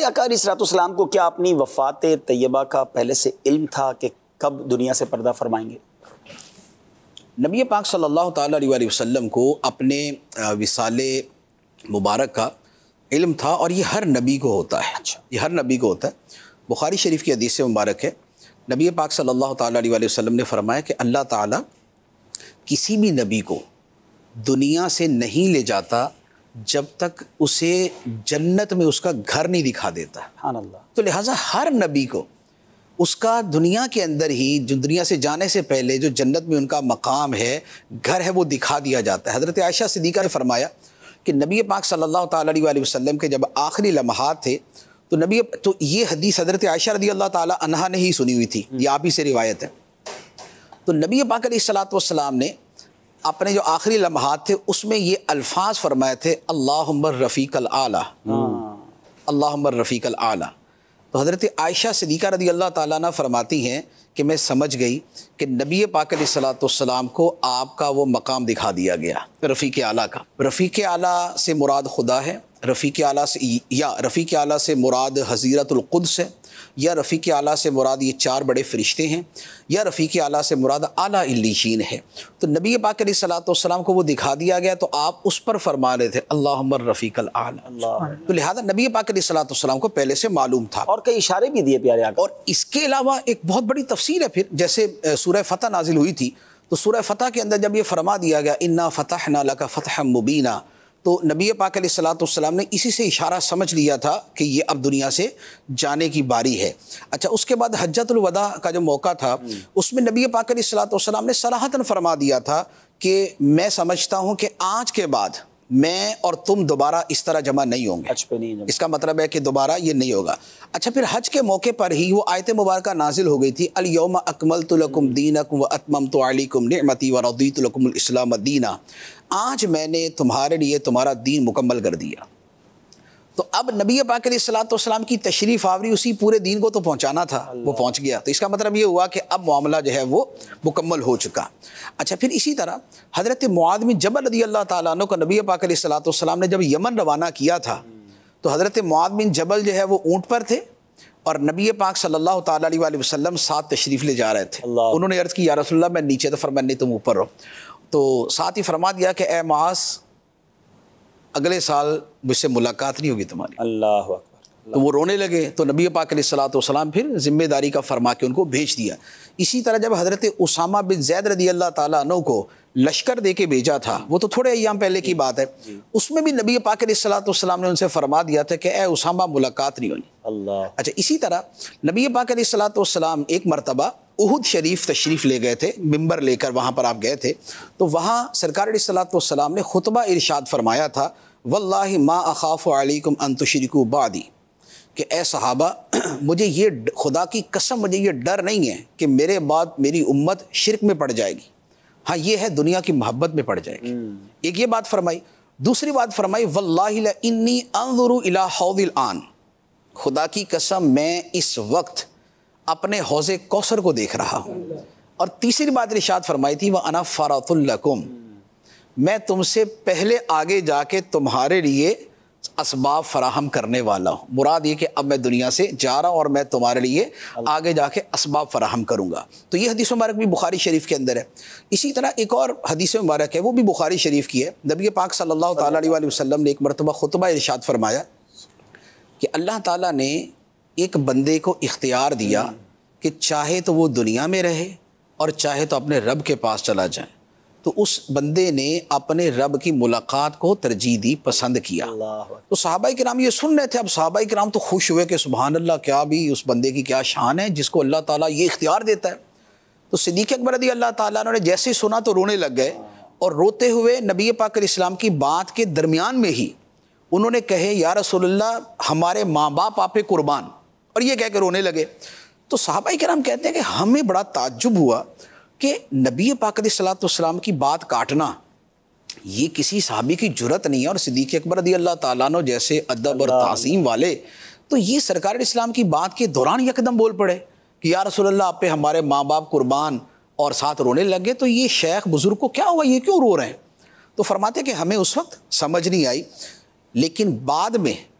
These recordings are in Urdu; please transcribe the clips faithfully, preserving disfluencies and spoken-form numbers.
پیارے آقا علیہ الصلوۃ والسلام کو کیا اپنی وفات طیبہ کا پہلے سے علم تھا کہ کب دنیا سے پردہ فرمائیں گے؟ نبی پاک صلی اللہ تعالیٰ علیہ وآلہ وسلم کو اپنے وصال مبارک کا علم تھا، اور یہ ہر نبی کو ہوتا ہے. اچھا. یہ ہر نبی کو ہوتا ہے. بخاری شریف کی حدیث مبارک ہے، نبی پاک صلی اللہ تعالیٰ علیہ وآلہ وسلم نے فرمایا کہ اللہ تعالیٰ کسی بھی نبی کو دنیا سے نہیں لے جاتا جب تک اسے جنت میں اس کا گھر نہیں دکھا دیتا. سبحان اللہ. تو لہٰذا ہر نبی کو اس کا دنیا کے اندر ہی، جو دنیا سے جانے سے پہلے جو جنت میں ان کا مقام ہے، گھر ہے، وہ دکھا دیا جاتا ہے. حضرت عائشہ صدیقہ نے فرمایا کہ نبی پاک صلی اللہ تعالیٰ علیہ وآلہ وسلم کے جب آخری لمحات تھے تو نبی تو یہ حدیث حضرت عائشہ رضی اللہ تعالیٰ عنہا نے ہی سنی ہوئی تھی، یہ آپ ہی سے روایت ہے. تو نبی پاک علیہ الصلوۃ والسلام نے اپنے جو آخری لمحات تھے اس میں یہ الفاظ فرمائے تھے، اللہم الرفیق الاعلیٰ، اللہم الرفیق الاعلیٰ. تو حضرت عائشہ صدیقہ رضی اللہ تعالیٰ عنہ فرماتی ہیں کہ میں سمجھ گئی کہ نبی پاک علیہ الصلوۃ والسلام کو آپ کا وہ مقام دکھا دیا گیا رفیق اعلیٰ کا. رفیق اعلیٰ سے مراد خدا ہے، رفیق اعلیٰ سے یا رفیق اعلیٰ سے مراد حضیرت القدس ہے، یا رفیق اعلیٰ سے مراد یہ چار بڑے فرشتے ہیں، یا رفیق اعلیٰ سے مراد اعلیٰ علیین ہے. تو نبی پاک علیہ الصلوۃ والسلام کو وہ دکھا دیا گیا تو آپ اس پر فرما رہے تھے اللہم الرفیق الاعلیٰ. تو لہذا نبی پاک علیہ الصلوۃ والسلام کو پہلے سے معلوم تھا. اور کئی اشارے بھی دیے پیارے آقا. اور اس کے علاوہ ایک بہت بڑی تفسیر ہے پھر، جیسے سورہ فتح نازل ہوئی تھی تو سورہ فتح کے اندر جب یہ فرما دیا گیا انا فتحنا لک فتحا مبینا، تو نبی پاک علیہ الصلوۃ والسلام نے اسی سے اشارہ سمجھ لیا تھا کہ یہ اب دنیا سے جانے کی باری ہے. اچھا، اس کے بعد حجۃ الوداع کا جو موقع تھا اس میں نبی پاک علیہ الصلوۃ والسلام نے صراحتاً فرما دیا تھا کہ میں سمجھتا ہوں کہ آج کے بعد میں اور تم دوبارہ اس طرح جمع نہیں ہوں گے. حج پہ نہیں جمع. اس کا مطلب ہے کہ دوبارہ یہ نہیں ہوگا. اچھا، پھر حج کے موقع پر ہی وہ آیت مبارکہ نازل ہو گئی تھی، الیوم اکملت لکم دینکم واتممت علیکم نعمتی ورضیت لکم الاسلام دینا. آج میں نے تمہارے لیے تمہارا دین مکمل کر دیا. تو اب نبی پاک علیہ الصلوۃ والسلام کی تشریف آوری اسی پورے دین کو تو پہنچانا تھا، وہ پہنچ گیا. تو اس کا مطلب یہ ہوا کہ اب معاملہ جو ہے وہ مکمل ہو چکا. اچھا، پھر اسی طرح حضرت معاذ بن جبل رضی اللہ تعالیٰ عنہ کو نبی پاک علیہ الصلوۃ والسلام نے جب یمن روانہ کیا تھا تو حضرت معاذ بن جبل جو ہے وہ اونٹ پر تھے اور نبی پاک صلی اللہ تعالیٰ علیہ وآلہ وسلم ساتھ تشریف لے جا رہے تھے. انہوں نے عرض کی یا رسول اللہ میں نیچے، تو فرمایا نہیں تم اوپر رہو. تو ساتھ ہی فرما دیا کہ اے معاذ اگلے سال مجھ سے ملاقات نہیں ہوگی تمہاری. اللہ اکبر. تو وہ رونے لگے تو نبی پاک علیہ الصلوۃ والسلام پھر ذمہ داری کا فرما کے ان کو بھیج دیا. اسی طرح جب حضرت اسامہ بن زید رضی اللہ تعالیٰ عنہ کو لشکر دے کے بھیجا تھا، وہ تو تھوڑے ایام پہلے کی بات ہے، اس میں بھی نبی پاک علیہ الصلوۃ والسلام نے ان سے فرما دیا تھا کہ اے اسامہ ملاقات نہیں ہونی. اللہ. اچھا، اسی طرح نبی پاک علیہ الصلوۃ والسلام ایک مرتبہ احد شریف تشریف لے گئے تھے، ممبر لے کر وہاں پر آپ گئے تھے، تو وہاں سرکار علیہ الصلوۃ والسلام نے خطبہ ارشاد فرمایا تھا واللہ ما اخاف علیکم ان تشرکوا بعدی، کہ اے صحابہ مجھے یہ خدا کی قسم مجھے یہ ڈر نہیں ہے کہ میرے بعد میری امت شرک میں پڑ جائے گی. ہاں، یہ ہے دنیا کی محبت میں پڑ جائے گی. ایک یہ بات فرمائی. دوسری بات فرمائی واللہ لانی انظر الی حوض الان، خدا کی قسم میں اس وقت اپنے حوض کوثر کو دیکھ رہا ہوں. اور تیسری بات ارشاد فرمائی تھی وَأَنَا فَرَطٌ لَكُمْ، میں تم سے پہلے آگے جا کے تمہارے لیے اسباب فراہم کرنے والا ہوں. مراد یہ کہ اب میں دنیا سے جا رہا ہوں اور میں تمہارے لیے آگے جا کے اسباب فراہم کروں گا. تو یہ حدیث مبارک بھی بخاری شریف کے اندر ہے. اسی طرح ایک اور حدیث مبارک ہے، وہ بھی بخاری شریف کی ہے. نبی پاک صلی اللہ تعالیٰ علیہ وآلہ وسلم نے ایک مرتبہ خطبہ ارشاد فرمایا کہ اللہ تعالیٰ نے ایک بندے کو اختیار دیا کہ چاہے تو وہ دنیا میں رہے اور چاہے تو اپنے رب کے پاس چلا جائے. تو اس بندے نے اپنے رب کی ملاقات کو ترجیح دی، پسند کیا. تو صحابہ کرام یہ سن رہے تھے. اب صحابہ کرام تو خوش ہوئے کہ سبحان اللہ، کیا بھی اس بندے کی کیا شان ہے جس کو اللہ تعالیٰ یہ اختیار دیتا ہے. تو صدیق اکبر رضی اللہ تعالیٰ عنہ نے جیسے سنا تو رونے لگ گئے، اور روتے ہوئے نبی پاک علیہ السلام کی بات کے درمیان میں ہی انہوں نے کہے یا رسول اللہ ہمارے ماں باپ آپ پہ قربان، اور یہ کہہ کے رونے لگے. تو صحابہ کرام کہتے ہیں کہ ہمیں بڑا تعجب ہوا کہ نبی پاک علیہ الصلوۃ والسلام کی بات کاٹنا یہ کسی صحابی کی جرت نہیں ہے. اور صدیق اکبر رضی اللہ تعالیٰ عنہ جیسے ادب اور تعظیم والے تو یہ سرکار اسلام کی بات کے دوران یکدم بول پڑے کہ یا رسول اللہ آپ پہ ہمارے ماں باپ قربان، اور ساتھ رونے لگے. تو یہ شیخ بزرگ کو کیا ہوا، یہ کیوں رو رہے ہیں؟ تو فرماتے کہ ہمیں اس وقت سمجھ نہیں آئی، لیکن بعد میں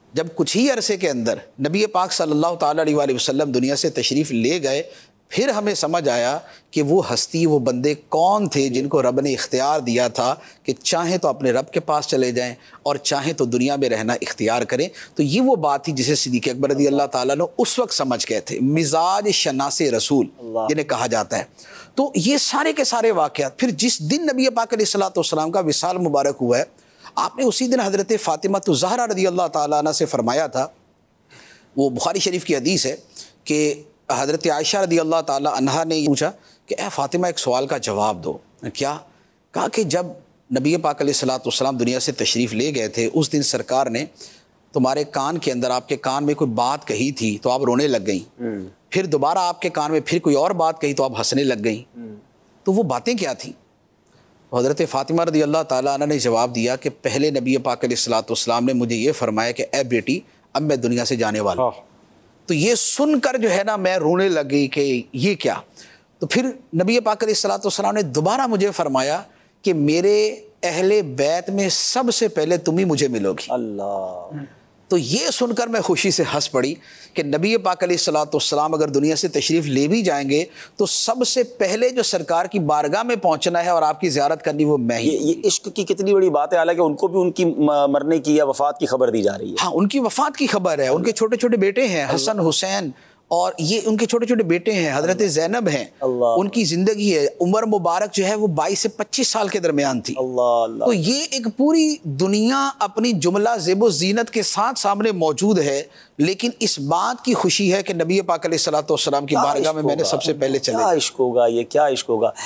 جب کچھ ہی عرصے کے اندر نبی پاک صلی اللہ تعالیٰ علیہ وآلہ وسلم دنیا سے تشریف لے گئے، پھر ہمیں سمجھ آیا کہ وہ ہستی، وہ بندے کون تھے جن کو رب نے اختیار دیا تھا کہ چاہیں تو اپنے رب کے پاس چلے جائیں اور چاہیں تو دنیا میں رہنا اختیار کریں۔ تو یہ وہ بات تھی جسے صدیق اکبر رضی اللہ تعالیٰ نے اس وقت سمجھ گئے تھے، مزاج شناس رسول جنہیں کہا جاتا ہے۔ تو یہ سارے کے سارے واقعات، پھر جس دن نبی پاک علیہ الصلوۃ والسلام کا وصال مبارک ہوا ہے، آپ نے اسی دن حضرت فاطمہ الزہرا رضی اللہ تعالیٰ عنہ سے فرمایا تھا، وہ بخاری شریف کی حدیث ہے کہ حضرت عائشہ رضی اللہ تعالیٰ عنہا نے پوچھا کہ اے فاطمہ ایک سوال کا جواب دو۔ کیا؟ کہا کہ جب نبی پاک علیہ الصلوۃ والسلام دنیا سے تشریف لے گئے تھے، اس دن سرکار نے تمہارے کان کے اندر، آپ کے کان میں کوئی بات کہی تھی تو آپ رونے لگ گئیں، پھر دوبارہ آپ کے کان میں پھر کوئی اور بات کہی تو آپ ہنسنے لگ گئیں، تو وہ باتیں کیا تھیں؟ حضرت فاطمہ رضی اللہ تعالیٰ عنہ نے جواب دیا کہ پہلے نبی پاک علیہ الصلوۃ والسلام نے مجھے یہ فرمایا کہ اے بیٹی اب میں دنیا سے جانے والا ہوں۔ تو یہ سن کر جو ہے نا میں رونے لگ گئی کہ یہ کیا؟ تو پھر نبی پاک علیہ الصلوۃ والسلام نے دوبارہ مجھے فرمایا کہ میرے اہل بیت میں سب سے پہلے تم ہی مجھے ملو گی۔ اللہ، تو یہ سن کر میں خوشی سے ہنس پڑی کہ نبی پاک علیہ الصلوۃ والسلام اگر دنیا سے تشریف لے بھی جائیں گے تو سب سے پہلے جو سرکار کی بارگاہ میں پہنچنا ہے اور آپ کی زیارت کرنی وہ میں ہی۔ یہ یہ عشق کی کتنی بڑی بات ہے، حالانکہ ان کو بھی ان کی مرنے کی یا وفات کی خبر دی جا رہی ہے۔ ہاں، ان کی وفات کی خبر ہے، ان کے چھوٹے چھوٹے بیٹے ہیں حسن حسین، اور یہ ان کے چھوٹے چھوٹے بیٹے ہیں، حضرت زینب ہیں، اللہ، ان کی زندگی ہے، عمر مبارک جو ہے وہ بائیس سے پچیس سال کے درمیان تھی۔ اللہ اللہ، تو یہ ایک پوری دنیا اپنی جملہ زیب و زینت کے ساتھ سامنے موجود ہے، لیکن اس بات کی خوشی ہے کہ نبی پاک علیہ الصلوۃ والسلام کی بارگاہ میں میں نے سب سے پہلے چلے۔ کیا عشق ہوگا یہ، کیا عشق ہوگا۔